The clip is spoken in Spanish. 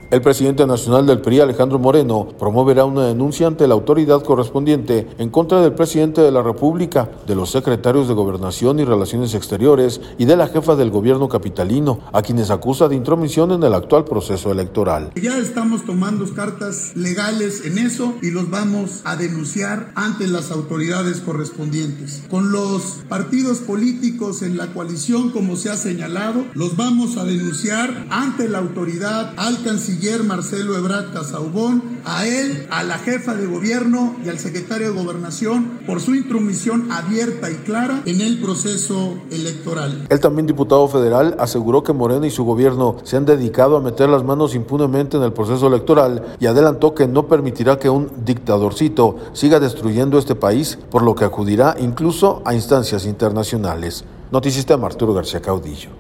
El presidente nacional del PRI, Alejandro Moreno, promoverá una denuncia ante la autoridad correspondiente en contra del presidente de la República, de los secretarios de Gobernación y Relaciones Exteriores y de la jefa del gobierno capitalino, a quienes acusa de intromisión en el actual proceso electoral. Ya estamos tomando cartas legales en eso y los vamos a denunciar ante las autoridades correspondientes. Con los partidos políticos en la coalición, como se ha señalado, los vamos a denunciar ante la autoridad, al canciller Marcelo Ebrard Casaubon, a él, a la jefa de gobierno y al secretario de Gobernación por su intromisión abierta y clara en el proceso electoral. El también diputado federal aseguró que Morena y su gobierno se han dedicado a meter las manos impunemente en el proceso electoral y adelantó que no permitirá que un dictadorcito siga destruyendo este país, por lo que acudirá incluso a instancias internacionales. Notisistema, Arturo García Caudillo.